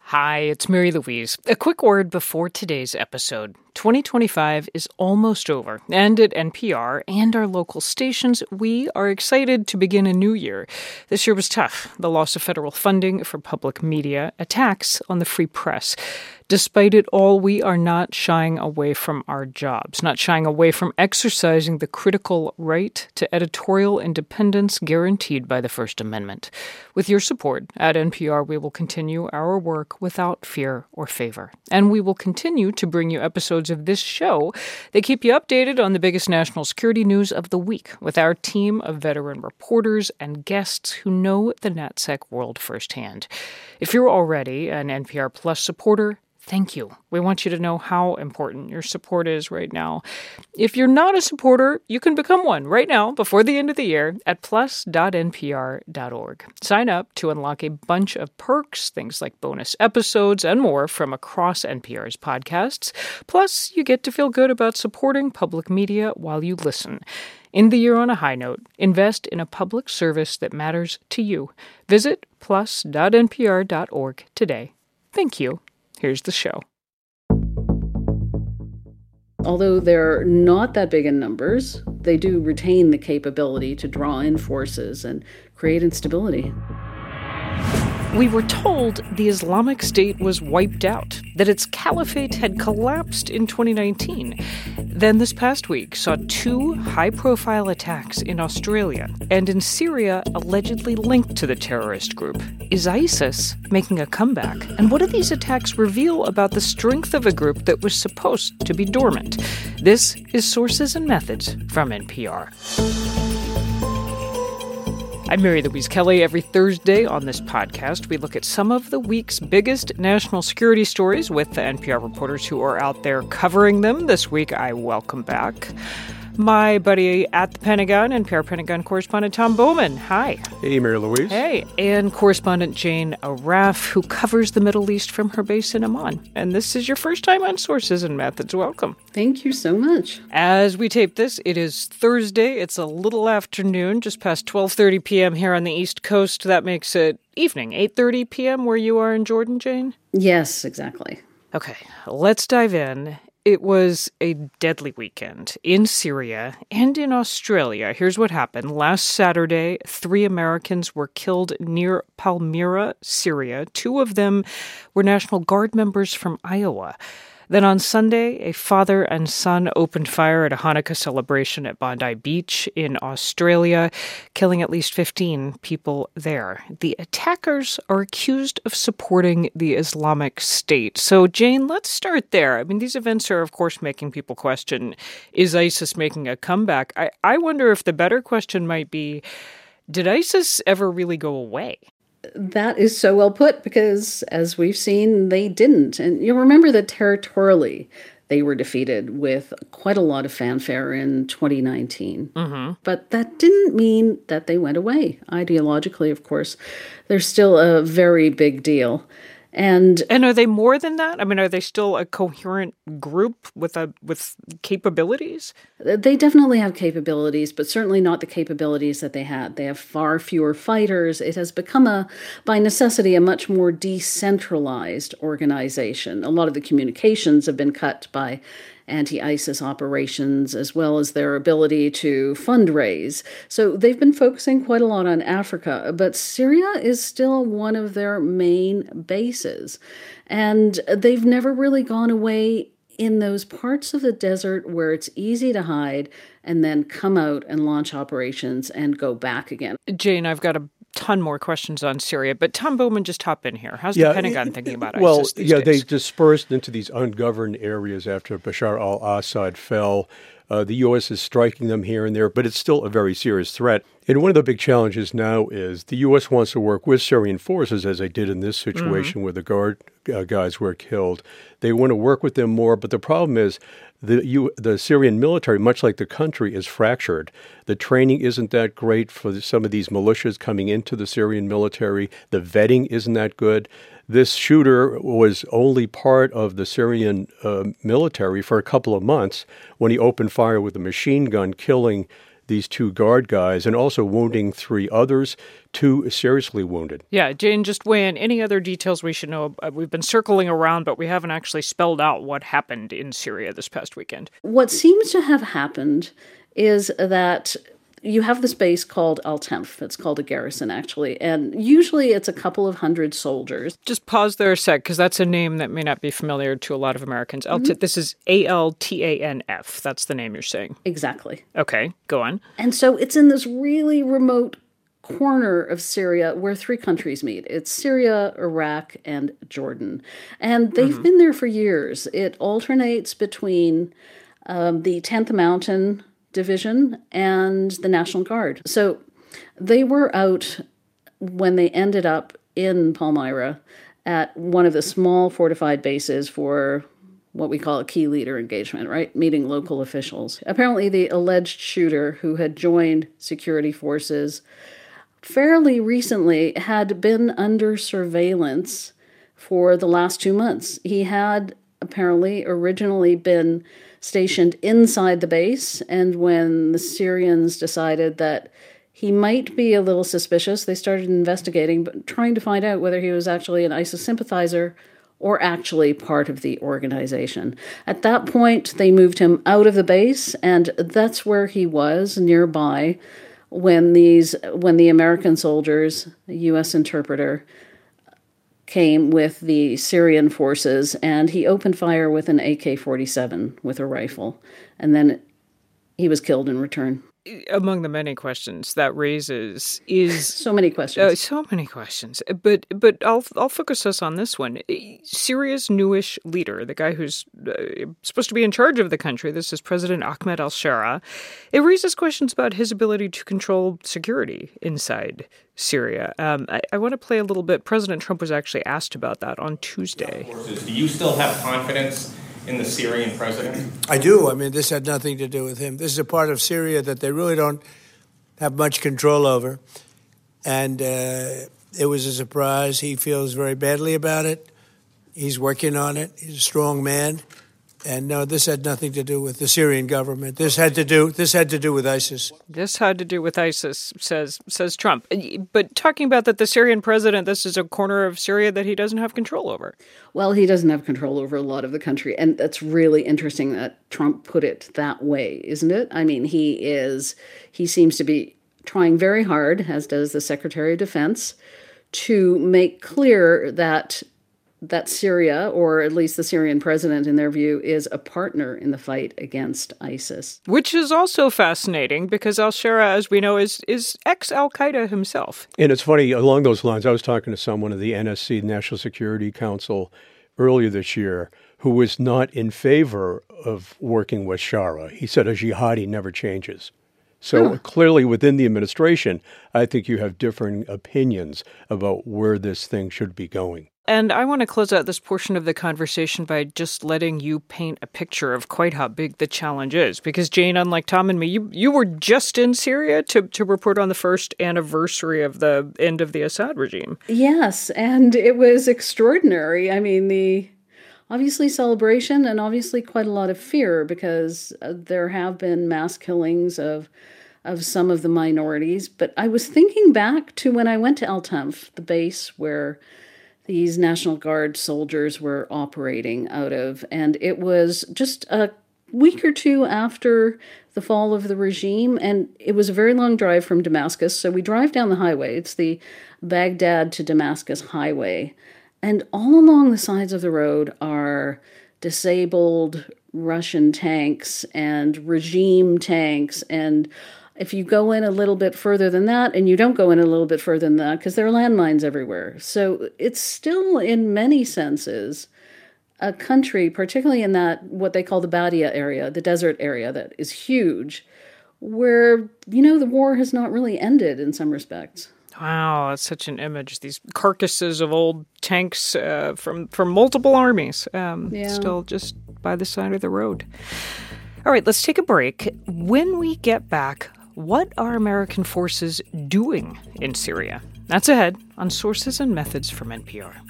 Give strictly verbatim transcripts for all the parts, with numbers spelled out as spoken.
Hi, it's Mary Louise. A quick word before today's episode. twenty twenty-five is almost over, and at N P R and our local stations, we are excited to begin a new year. This year was tough. The loss of federal funding for public media, attacks on the free press. Despite it all, we are not shying away from our jobs, not shying away from exercising the critical right to editorial independence guaranteed by the First Amendment. With your support at N P R, we will continue our work without fear or favor. And we will continue to bring you episodes of this show that keep you updated on the biggest national security news of the week with our team of veteran reporters and guests who know the NatSec world firsthand. If you're already an N P R Plus supporter, thank you. We want you to know how important your support is right now. If you're not a supporter, you can become one right now before the end of the year at plus dot n p r dot org. Sign up to unlock a bunch of perks, things like bonus episodes and more from across N P R's podcasts. Plus, you get to feel good about supporting public media while you listen. End the year on a high note. Invest in a public service that matters to you. Visit plus dot n p r dot org today. Thank you. Here's the show. Although they're not that big in numbers, they do retain the capability to draw in forces and create instability. We were told the Islamic State was wiped out, that its caliphate had collapsed in twenty nineteen. Then this past week saw two high-profile attacks in Australia and in Syria allegedly linked to the terrorist group. Is ISIS making a comeback? And what do these attacks reveal about the strength of a group that was supposed to be dormant? This is Sources and Methods from N P R. I'm Mary Louise Kelly. Every Thursday on this podcast, we look at some of the week's biggest national security stories with the N P R reporters who are out there covering them. This week, I welcome back my buddy at the Pentagon, N P R Pentagon correspondent Tom Bowman. Hi. Hey, Mary Louise. Hey. And correspondent Jane Arraf, who covers the Middle East from her base in Amman. And this is your first time on Sources and Methods. Welcome. Thank you so much. As we tape this, it is Thursday. It's a little afternoon, just past twelve thirty p.m. here on the East Coast. That makes it evening, eight thirty p.m. where you are in Jordan, Jane? Yes, exactly. Okay, let's dive in. It was a deadly weekend in Syria and in Australia. Here's what happened. Last Saturday, three Americans were killed near Palmyra, Syria. Two of them were National Guard members from Iowa. Then on Sunday, a father and son opened fire at a Hanukkah celebration at Bondi Beach in Australia, killing at least fifteen people there. The attackers are accused of supporting the Islamic State. So, Jane, let's start there. I mean, these events are, of course, making people question, is ISIS making a comeback? I, I wonder if the better question might be, did ISIS ever really go away? That is so well put because, as we've seen, they didn't. And you'll remember that territorially, they were defeated with quite a lot of fanfare in twenty nineteen. Mm-hmm. But that didn't mean that they went away. Ideologically, of course, they're still a very big deal. And and are they more than that? I mean, are they still a coherent group with a with capabilities? They definitely have capabilities, but certainly not the capabilities that they had. They have far fewer fighters. It has become, a, by necessity, a much more decentralized organization. A lot of the communications have been cut by anti-ISIS operations, as well as their ability to fundraise. So they've been focusing quite a lot on Africa, but Syria is still one of their main bases. And they've never really gone away in those parts of the desert where it's easy to hide and then come out and launch operations and go back again. Jane, I've got a ton more questions on Syria, but Tom Bowman, just hop in here. How's yeah, the Pentagon thinking about well, ISIS these yeah, days? they dispersed into these ungoverned areas after Bashar al-Assad fell. Uh, the U S is striking them here and there, but it's still a very serious threat. And one of the big challenges now is the U S wants to work with Syrian forces, as they did in this situation mm-hmm. where the guard uh, guys were killed. They want to work with them more, but the problem is the U, the Syrian military, much like the country, is fractured. The training isn't that great for some of these militias coming into the Syrian military. The vetting isn't that good. This shooter was only part of the Syrian uh, military for a couple of months when he opened fire with a machine gun, killing these two guard guys and also wounding three others, two seriously wounded. Yeah, Jane, just weigh in. Any other details we should know? We've been circling around, but we haven't actually spelled out what happened in Syria this past weekend. What seems to have happened is that you have this base called Al-Tanf. It's called a garrison, actually, and usually it's a couple of hundred soldiers. Just pause there a sec, because that's a name that may not be familiar to a lot of Americans. Mm-hmm. This is A L T A N F. That's the name you're saying. Exactly. Okay, go on. And so it's in this really remote corner of Syria where three countries meet. It's Syria, Iraq, and Jordan. And they've mm-hmm. been there for years. It alternates between um, the tenth Mountain Division and the National Guard. So they were out when they ended up in Palmyra at one of the small fortified bases for what we call a key leader engagement, right? Meeting local officials. Apparently the alleged shooter who had joined security forces fairly recently had been under surveillance for the last two months. He had apparently originally been stationed inside the base, and when the Syrians decided that he might be a little suspicious, they started investigating, but trying to find out whether he was actually an ISIS sympathizer or actually part of the organization. At that point, they moved him out of the base, and that's where he was, nearby, when these when the American soldiers, a U S interpreter, came with the Syrian forces, and he opened fire with an A K forty-seven with a rifle, and then he was killed in return. Among the many questions that raises is so many questions, uh, so many questions. But but I'll I'll focus us on this one. Syria's newish leader, the guy who's uh, supposed to be in charge of the country. This is President Ahmed al-Shara. It raises questions about his ability to control security inside Syria. Um, I, I want to play a little bit. President Trump was actually asked about that on Tuesday. Do you still have confidence in the Syrian president? I do. I mean, this had nothing to do with him. This is a part of Syria that they really don't have much control over. And uh, it was a surprise. He feels very badly about it. He's working on it. He's a strong man. And no, this had nothing to do with the Syrian government. This had to do this had to do with ISIS. This had to do with ISIS, says says Trump. But talking about that, the Syrian president, this is a corner of Syria that he doesn't have control over. Well, he doesn't have control over a lot of the country. And that's really interesting that Trump put it that way, isn't it? I mean, he is he seems to be trying very hard, as does the Secretary of Defense, to make clear that that Syria, or at least the Syrian president in their view, is a partner in the fight against ISIS. Which is also fascinating because al-Shara, as we know, is, is ex-Al-Qaeda himself. And it's funny, along those lines, I was talking to someone of the N S C, National Security Council, earlier this year, who was not in favor of working with Shara. He said a jihadi never changes. So huh. Clearly within the administration, I think you have differing opinions about where this thing should be going. And I want to close out this portion of the conversation by just letting you paint a picture of quite how big the challenge is. Because, Jane, unlike Tom and me, you, you were just in Syria to, to report on the first anniversary of the end of the Assad regime. Yes, and it was extraordinary. I mean, the obviously celebration and obviously quite a lot of fear because uh, there have been mass killings of of some of the minorities. But I was thinking back to when I went to Al-Tanf, the base where these National Guard soldiers were operating out of. And it was just a week or two after the fall of the regime. And it was a very long drive from Damascus. So we drive down the highway. It's the Baghdad to Damascus highway. And all along the sides of the road are disabled Russian tanks and regime tanks. And if you go in a little bit further than that, and you don't go in a little bit further than that, because there are landmines everywhere. So it's still, in many senses, a country, particularly in that, what they call the Badia area, the desert area that is huge, where, you know, the war has not really ended in some respects. Wow, that's such an image. These carcasses of old tanks uh, from, from multiple armies, um, yeah. still just by the side of the road. All right, let's take a break. When we get back, what are American forces doing in Syria? That's ahead on Sources and Methods from N P R.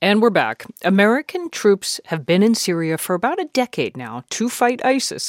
And we're back. American troops have been in Syria for about a decade now to fight ISIS.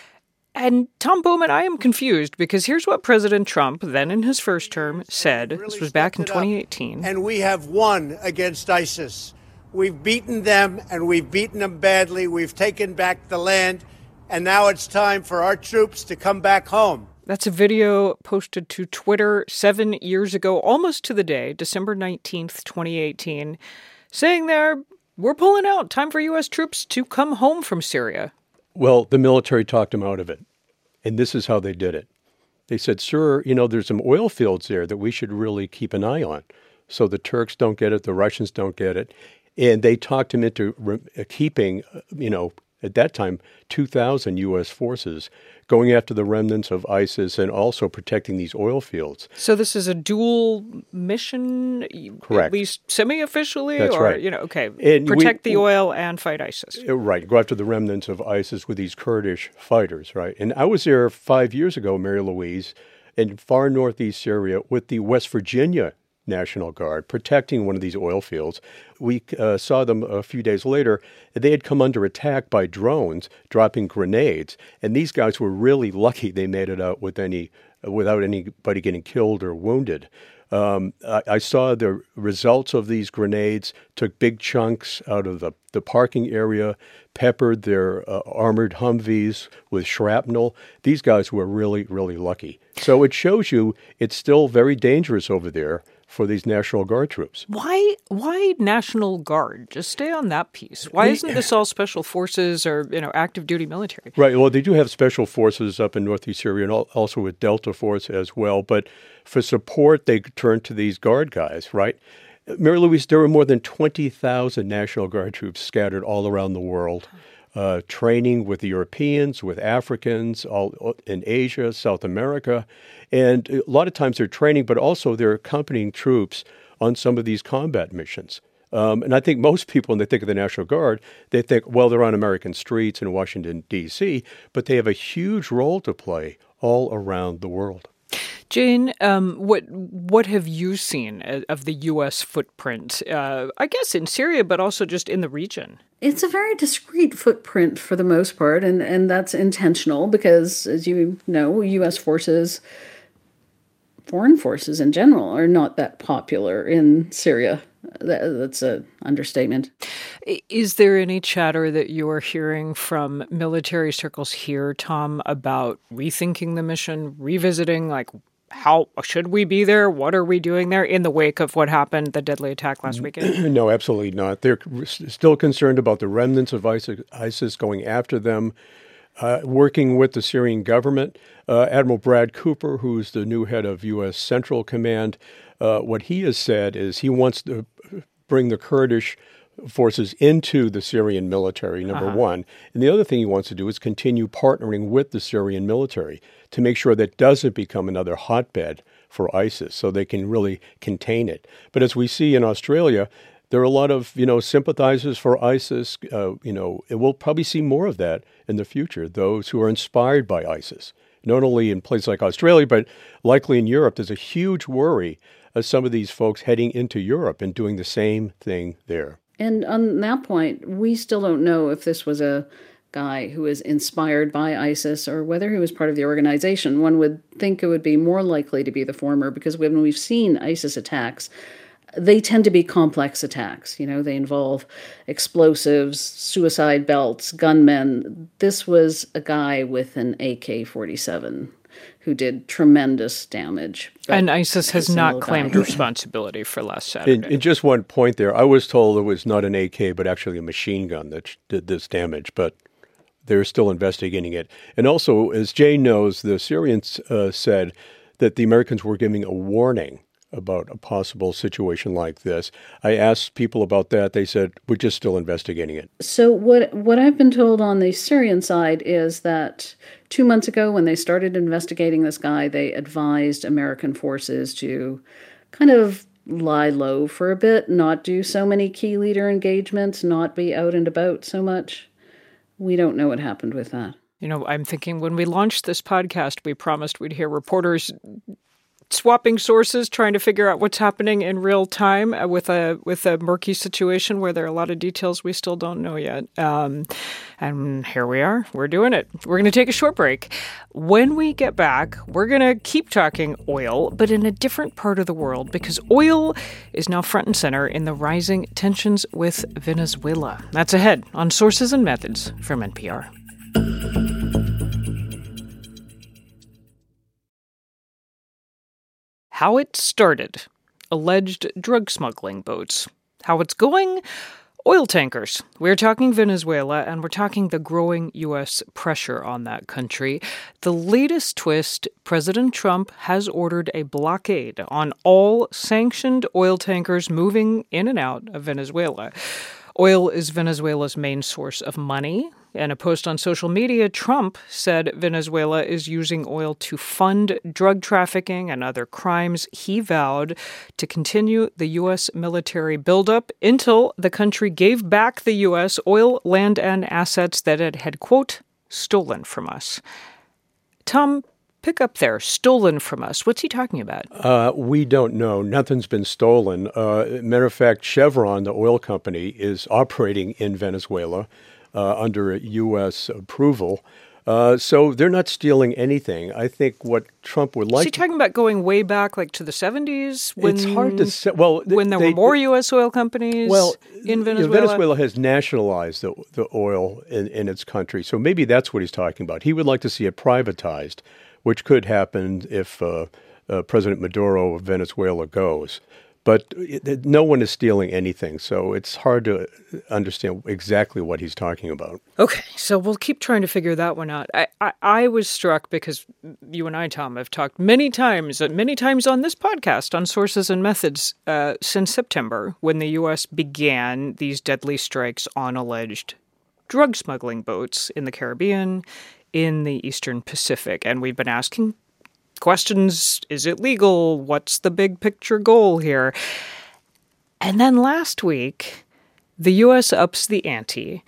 And Tom Bowman, I am confused because here's what President Trump, then in his first term, said. Really this was back in twenty eighteen. And we have won against ISIS. We've beaten them, and we've beaten them badly. We've taken back the land, and now it's time for our troops to come back home. That's a video posted to Twitter seven years ago, almost to the day, December nineteenth, twenty eighteen, saying there, we're pulling out. Time for U S troops to come home from Syria. Well, the military talked them out of it. And this is how they did it. They said, sir, you know, there's some oil fields there that we should really keep an eye on. So the Turks don't get it, the Russians don't get it. And they talked him into re- keeping, you know, at that time, two thousand U S forces going after the remnants of ISIS and also protecting these oil fields. So this is a dual mission, Correct. At least semi-officially? That's or, right. You know, okay, And protect we, the oil and fight ISIS. Right, go after the remnants of ISIS with these Kurdish fighters, right? And I was there five years ago, Mary Louise, in far northeast Syria with the West Virginia National Guard protecting one of these oil fields. We uh, saw them a few days later. They had come under attack by drones dropping grenades, and these guys were really lucky they made it out with any, without anybody getting killed or wounded. Um, I, I saw the results of these grenades, took big chunks out of the, the parking area, peppered their uh, armored Humvees with shrapnel. These guys were really, really lucky. So it shows you it's still very dangerous over there for these National Guard troops. Why Why National Guard? Just stay on that piece. Why isn't this all special forces or, you know, active duty military? Right. Well, they do have special forces up in northeast Syria and also with Delta Force as well. But for support, they turn to these Guard guys, right? Mary Louise, there were more than twenty thousand National Guard troops scattered all around the world, uh, training with the Europeans, with Africans, all in Asia, South America. And a lot of times they're training, but also they're accompanying troops on some of these combat missions. Um, and I think most people, when they think of the National Guard, they think, well, they're on American streets in Washington, D C, but they have a huge role to play all around the world. Jane, um, what what have you seen of the U S footprint, uh, I guess in Syria, but also just in the region? It's a very discreet footprint for the most part, and, and that's intentional because, as you know, U S forces, foreign forces in general, are not that popular in Syria. That, that's an understatement. Is there any chatter that you are hearing from military circles here, Tom, about rethinking the mission, revisiting, like, how should we be there? What are we doing there in the wake of what happened, the deadly attack last weekend? No, absolutely not. They're still concerned about the remnants of ISIS going after them, uh, working with the Syrian government. Uh, Admiral Brad Cooper, who's the new head of U S Central Command, uh, what he has said is he wants to bring the Kurdish forces into the Syrian military, number uh-huh. one. And the other thing he wants to do is continue partnering with the Syrian military to make sure that doesn't become another hotbed for ISIS so they can really contain it. But as we see in Australia, there are a lot of, you know, sympathizers for ISIS. Uh, you know, and we'll probably see more of that in the future, those who are inspired by ISIS, not only in places like Australia, but likely in Europe. There's a huge worry of some of these folks heading into Europe and doing the same thing there. And on that point, we still don't know if this was a guy who was inspired by ISIS or whether he was part of the organization. One would think it would be more likely to be the former because when we've seen ISIS attacks, they tend to be complex attacks. You know, they involve explosives, suicide belts, gunmen. This was a guy with an A K forty-seven who did tremendous damage. And ISIS has not claimed guy. responsibility for last Saturday. And, and just one point there, I was told it was not an A K, but actually a machine gun that did this damage, but they're still investigating it. And also, as Jane knows, the Syrians uh, said that the Americans were giving a warning about a possible situation like this. I asked people about that. They said, we're just still investigating it. So what what I've been told on the Syrian side is that two months ago when they started investigating this guy, they advised American forces to kind of lie low for a bit, not do so many key leader engagements, not be out and about so much. We don't know what happened with that. You know, I'm thinking when we launched this podcast, we promised we'd hear reporters swapping sources, trying to figure out what's happening in real time with a with a murky situation where there are a lot of details we still don't know yet. Um, and here we are. We're doing it. We're going to take a short break. When we get back, we're going to keep talking oil, but in a different part of the world, because oil is now front and center in the rising tensions with Venezuela. That's ahead on Sources and Methods from N P R. How it started. Alleged drug smuggling boats. How it's going. Oil tankers. We're talking Venezuela, and we're talking the growing U S pressure on that country. The latest twist, President Trump has ordered a blockade on all sanctioned oil tankers moving in and out of Venezuela. Oil is Venezuela's main source of money. In a post on social media, Trump said Venezuela is using oil to fund drug trafficking and other crimes. He vowed to continue the U S military buildup until the country gave back the U S oil, land, and assets that it had, quote, stolen from us. Tom, pick up there. Stolen from us. What's he talking about? Uh, we don't know. Nothing's been stolen. Uh, matter of fact, Chevron, the oil company, is operating in Venezuela uh, under U S approval. Uh, so they're not stealing anything. I think what Trump would like... Is he talking about going way back, like to the seventies? When, it's hard to say. Well, when there they, were more U S oil companies well, in Venezuela? You know, Venezuela has nationalized the, the oil in, in its country. So maybe that's what he's talking about. He would like to see it privatized, which could happen if uh, uh, President Maduro of Venezuela goes. But it, no one is stealing anything, so it's hard to understand exactly what he's talking about. Okay, so we'll keep trying to figure that one out. I, I, I was struck because you and I, Tom, have talked many times, many times on this podcast on Sources and Methods uh, since September, when the U S began these deadly strikes on alleged drug smuggling boats in the Caribbean, in the Eastern Pacific. And we've been asking questions. Is it legal? What's the big picture goal here? And then last week, the U S ups the ante,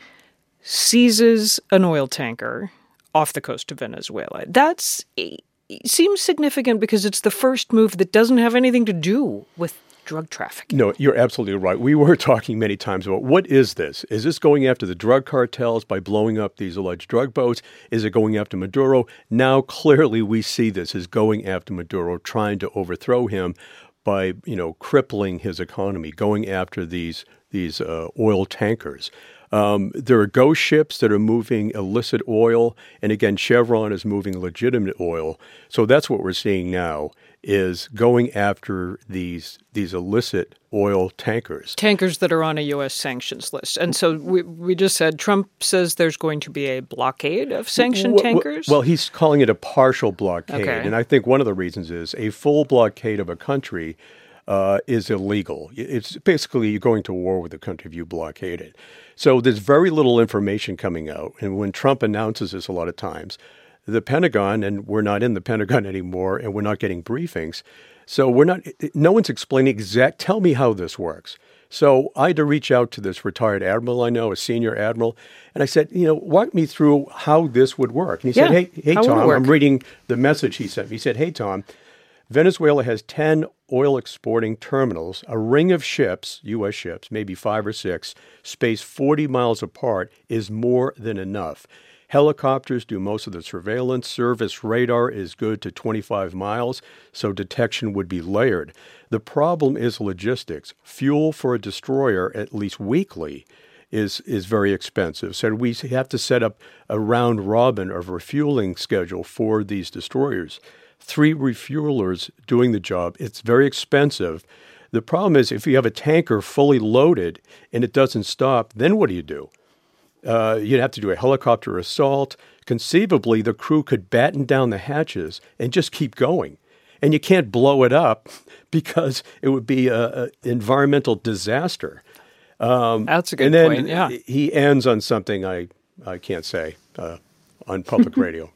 seizes an oil tanker off the coast of Venezuela. That's it seems significant because it's the first move that doesn't have anything to do with drug trafficking. No, you're absolutely right. We were talking many times about what is this? Is this going after the drug cartels by blowing up these alleged drug boats? Is it going after Maduro? Now, clearly, we see this as going after Maduro, trying to overthrow him by, you know, crippling his economy, going after these these uh, oil tankers. Um, there are ghost ships that are moving illicit oil, and again, Chevron is moving legitimate oil. So that's what we're seeing now, is going after these these illicit oil tankers. Tankers that are on a U S sanctions list. And so we we just said Trump says there's going to be a blockade of sanctioned well, tankers? Well, he's calling it a partial blockade. Okay. And I think one of the reasons is a full blockade of a country uh, is illegal. It's basically you're going to war with the country if you blockade it. So there's very little information coming out. And when Trump announces this a lot of times, the Pentagon, and we're not in the Pentagon anymore, and we're not getting briefings. So we're not, no one's explaining exact, tell me how this works. So I had to reach out to this retired admiral I know, a senior admiral, and I said, you know, walk me through how this would work. And he yeah. said, hey, hey, how Tom, I'm reading the message he sent me. He said, hey, Tom, Venezuela has ten oil exporting terminals, a ring of ships, U S ships, maybe five or six, spaced forty miles apart is more than enough. Helicopters do most of the surveillance. Surface radar is good to twenty-five miles, so detection would be layered. The problem is logistics. Fuel for a destroyer, at least weekly, is is very expensive. So we have to set up a round robin of refueling schedule for these destroyers. Three refuelers doing the job. It's very expensive. The problem is if you have a tanker fully loaded and it doesn't stop, then what do you do? Uh, you'd have to do a helicopter assault. Conceivably, the crew could batten down the hatches and just keep going. And you can't blow it up because it would be an environmental disaster. Um, That's a good and then point, yeah. He ends on something I, I can't say uh, on public radio.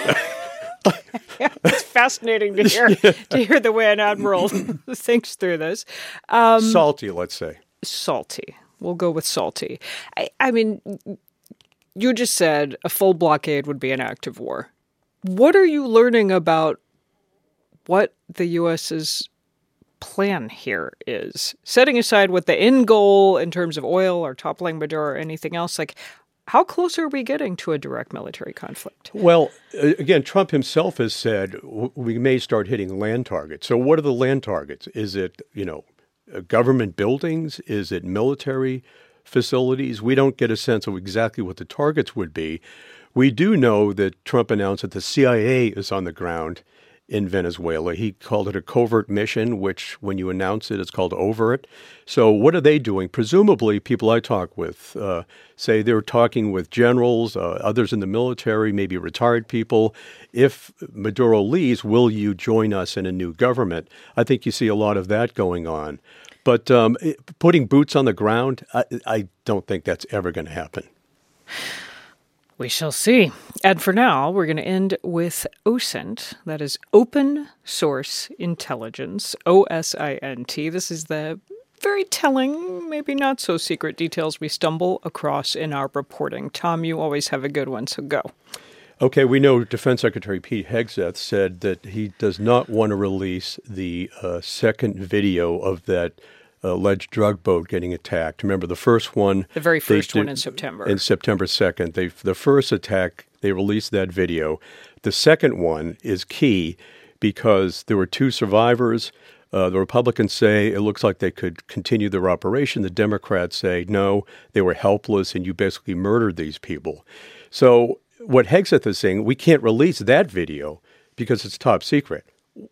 It's fascinating to hear to hear the way an admiral thinks through this. Um, salty, let's say. Salty. We'll go with salty. I, I mean, you just said a full blockade would be an act of war. What are you learning about what the U.S.'s plan here is. Setting aside what the end goal in terms of oil or toppling Maduro or anything else, like, how close are we getting to a direct military conflict? Well, again, Trump himself has said we may start hitting land targets. So what are the land targets? Is it, you know, government buildings? Is it military facilities? We don't get a sense of exactly what the targets would be. We do know that Trump announced that the C I A is on the ground in Venezuela. He called it a covert mission, which when you announce it, it's called overt. So what are they doing? Presumably, people I talk with uh, say they're talking with generals, uh, others in the military, maybe retired people. If Maduro leaves, will you join us in a new government? I think you see a lot of that going on. But um, putting boots on the ground, I, I don't think that's ever going to happen. We shall see. And for now, we're going to end with OSINT. That is Open Source Intelligence, O S I N T. This is the very telling, maybe not so secret details we stumble across in our reporting. Tom, you always have a good one, so go. Okay, we know Defense Secretary Pete Hegseth said that he does not want to release the uh, second video of that alleged drug boat getting attacked. Remember, the first one... The very first did, one in September. In September second. They, the first attack, they released that video. The second one is key because there were two survivors. Uh, the Republicans say it looks like they could continue their operation. The Democrats say, no, they were helpless and you basically murdered these people. So what Hegseth is saying, we can't release that video because it's top secret.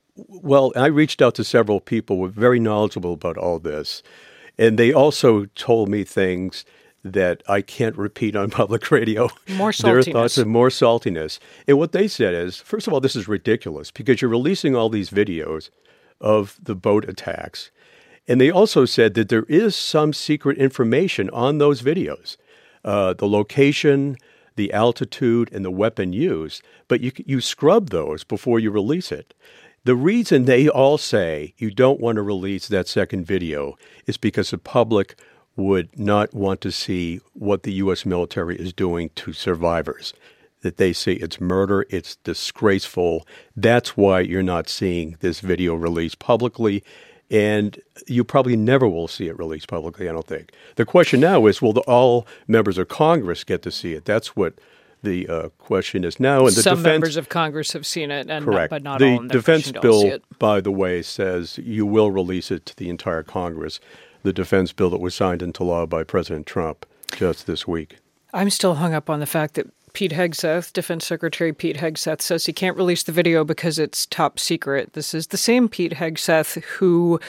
Well, I reached out to several people who were very knowledgeable about all this, and they also told me things that I can't repeat on public radio. More saltiness. Their thoughts of more saltiness. And what they said is, first of all, this is ridiculous because you're releasing all these videos of the boat attacks. And they also said that there is some secret information on those videos, uh, the location, the altitude, and the weapon used. But you you scrub those before you release it. The reason they all say you don't want to release that second video is because the public would not want to see what the U S military is doing to survivors, that they say it's murder, it's disgraceful. That's why you're not seeing this video released publicly, and you probably never will see it released publicly, I don't think. The question now is, will the, all members of Congress get to see it? That's what the uh, question is now. And the Some defense, members of Congress have seen it, and correct. Not, but not the all. The defense don't bill, see it. by the way, says you will release it to the entire Congress. The defense bill that was signed into law by President Trump just this week. I'm still hung up on the fact that Pete Hegseth, Defense Secretary Pete Hegseth, says he can't release the video because it's top secret. This is the same Pete Hegseth who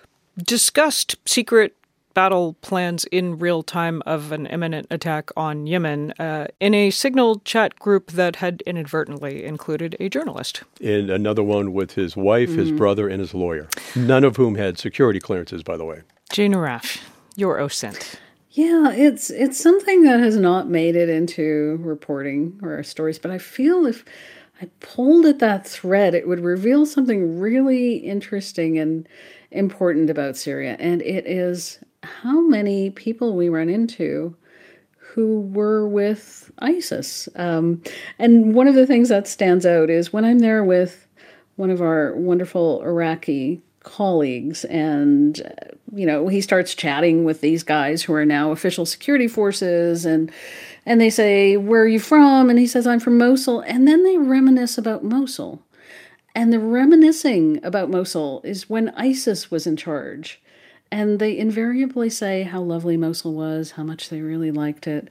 discussed secret battle plans in real time of an imminent attack on Yemen uh, in a Signal chat group that had inadvertently included a journalist. And another one with his wife, mm. his brother, and his lawyer, none of whom had security clearances, by the way. Jane Arash, your OSINT. Yeah, it's it's something that has not made it into reporting or our stories, but I feel if I pulled at that thread, it would reveal something really interesting and important about Syria, and it is how many people we run into who were with ISIS. Um, and one of the things that stands out is when I'm there with one of our wonderful Iraqi colleagues, and, uh, you know, he starts chatting with these guys who are now official security forces, and and they say, where are you from? And he says, I'm from Mosul. And then they reminisce about Mosul. And the reminiscing about Mosul is when ISIS was in charge. And they invariably say how lovely Mosul was, how much they really liked it.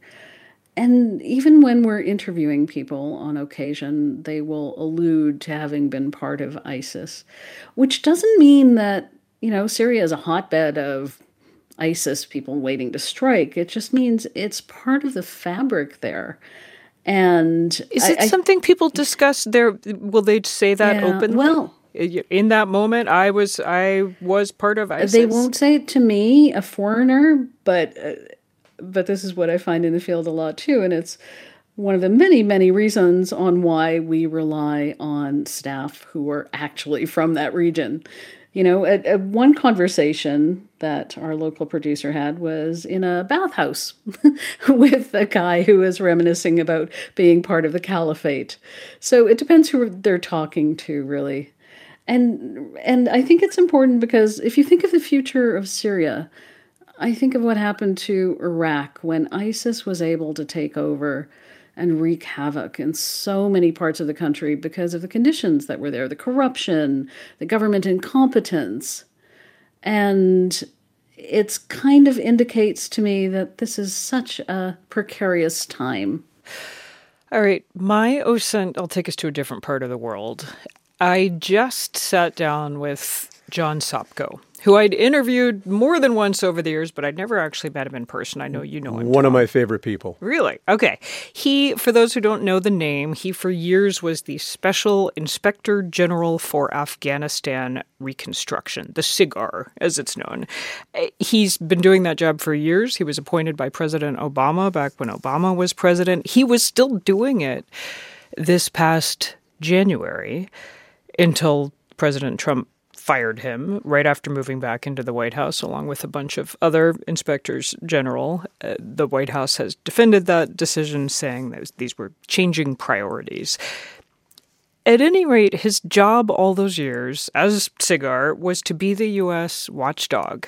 And even when we're interviewing people on occasion, they will allude to having been part of ISIS, which doesn't mean that, you know, Syria is a hotbed of ISIS people waiting to strike. It just means it's part of the fabric there. And is I, it something I, people discuss there? Will they say that yeah, openly? Well, in that moment, I was I was part of ISIS. They won't say it to me, a foreigner, but uh, but this is what I find in the field a lot too, and it's one of the many, many reasons on why we rely on staff who are actually from that region. You know, at, at one conversation that our local producer had was in a bathhouse with a guy who was reminiscing about being part of the caliphate. So it depends who they're talking to, really. And and I think it's important because if you think of the future of Syria, I think of what happened to Iraq when ISIS was able to take over and wreak havoc in so many parts of the country because of the conditions that were there, the corruption, the government incompetence. And it kind of indicates to me that this is such a precarious time. All right, my O S I N T, I'll take us to a different part of the world. I just sat down with John Sopko, who I'd interviewed more than once over the years, but I'd never actually met him in person. I know you know him. One Tom. of my favorite people. Really? Okay. He, for those who don't know the name, he for years was the Special Inspector General for Afghanistan Reconstruction, the SIGAR, as it's known. He's been doing that job for years. He was appointed by President Obama back when Obama was president. He was still doing it this past January until President Trump fired him right after moving back into the White House, along with a bunch of other inspectors general. Uh, the White House has defended that decision, saying that these were changing priorities. At any rate, his job all those years as SIGAR was to be the U S watchdog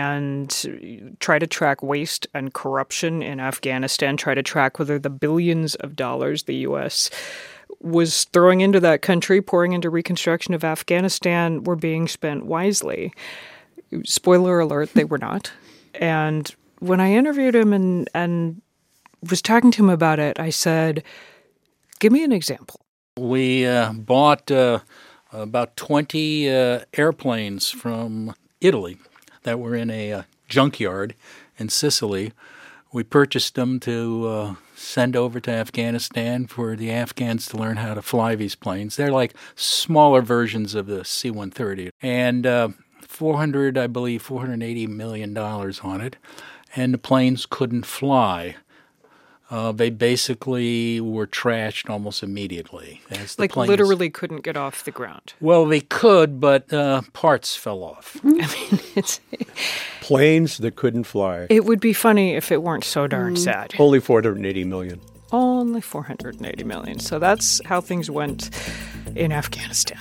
and try to track waste and corruption in Afghanistan, try to track whether the billions of dollars the U S was throwing into that country, pouring into reconstruction of Afghanistan, were being spent wisely. Spoiler alert, they were not. And when I interviewed him and, and was talking to him about it, I said, give me an example. We uh, bought uh, about twenty uh, airplanes from Italy that were in a uh, junkyard in Sicily. We purchased them to uh, send over to Afghanistan for the Afghans to learn how to fly these planes. They're like smaller versions of the C one thirty. And uh, four hundred, I believe, four hundred eighty million dollars on it. And the planes couldn't fly. Uh, they basically were trashed almost immediately. As the like planes, literally couldn't get off the ground. Well, they could, but uh, parts fell off. I mean, it's... Planes that couldn't fly. It would be funny if it weren't so darn mm. sad. Only four hundred eighty million. Only four hundred eighty million. So that's how things went in Afghanistan.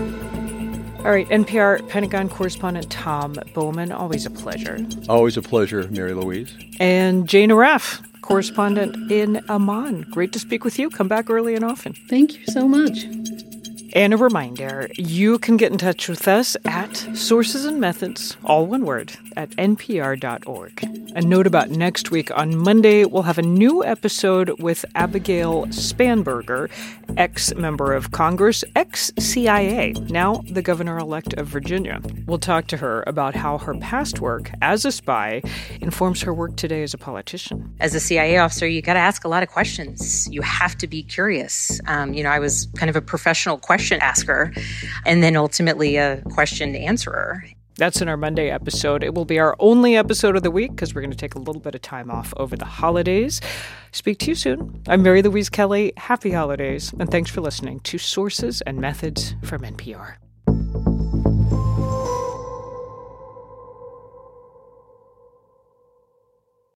All right, N P R Pentagon correspondent Tom Bowman, always a pleasure. Always a pleasure, Mary Louise. And Jane Arraf, correspondent in Amman. Great to speak with you. Come back early and often. Thank you so much. And a reminder, you can get in touch with us at Sources and Methods, all one word, at N P R dot org. A note about next week. On Monday, we'll have a new episode with Abigail Spanberger, ex-member of Congress, ex-C I A, now the governor-elect of Virginia. We'll talk to her about how her past work as a spy informs her work today as a politician. As a C I A officer, you got to ask a lot of questions. You have to be curious. Um, you know, I was kind of a professional question asker and then ultimately a question answerer. That's in our Monday episode. It will be our only episode of the week because we're going to take a little bit of time off over the holidays. Speak to you soon. I'm Mary Louise Kelly. Happy holidays, and thanks for listening to Sources and Methods from N P R.